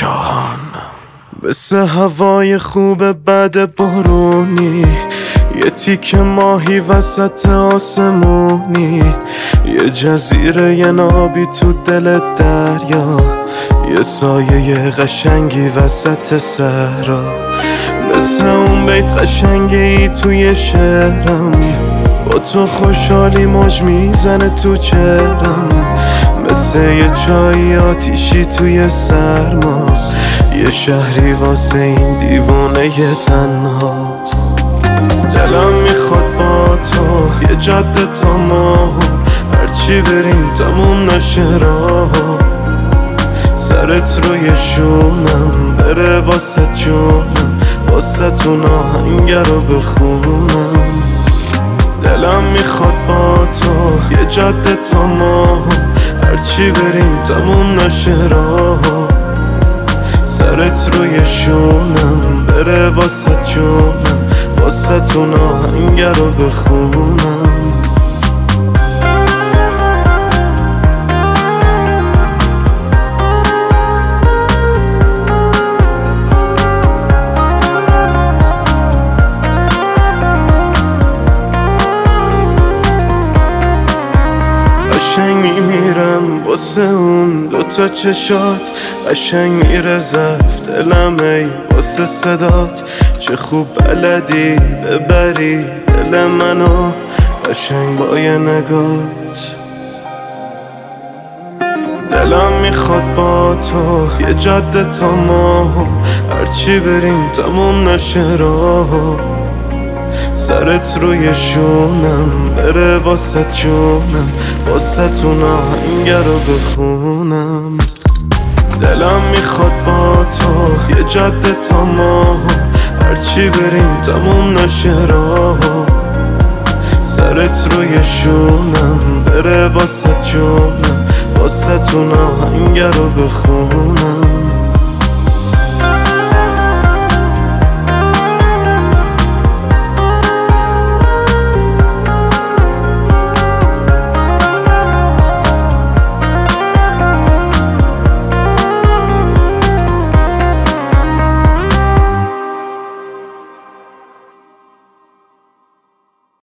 جهان. مثل هوای خوب بعد بارونی، یه تیک ماهی وسط آسمونی، یه جزیره یه نابی تو دل دریا، یه سایه قشنگی وسط صحرا. مثل اون بیت قشنگی توی شعرم، با تو خوشحالی موج میزنه تو چهرم. مثل یه چای آتیشی توی سرما، یه شهری واسه این دیوانه تنها. دلم میخواد با تو یه جاده تا ما، هرچی بریم تموم نشه راه. سرت روی شونم بره واسه جونم، واسه تون آهنگه رو بخونم. دلم میخواد با تو یه جاده تا ما، هرچی بریم تموم نشه راه. سرت روی شونم بره واسه جونم، واسه تون آهنگه رو بخونم. قشنگ میمیرم واسه اون دوتا چشات، قشنگ میره زفت دلم ای واسه صدات. چه خوب بلدی ببری دل منو، قشنگ با یه نگات. دلم میخواد با تو یه جاده تا ما، هرچی بریم تموم نشه راه. سرت روی شونم بره واسه جونم، واسه تون آهنگه رو بخونم. دلم میخواد با تو یه جاده تا ما، هرچی بریم تموم نشه راه. سرت روی شونم بره واسه جونم، واسه تون آهنگه رو بخونم.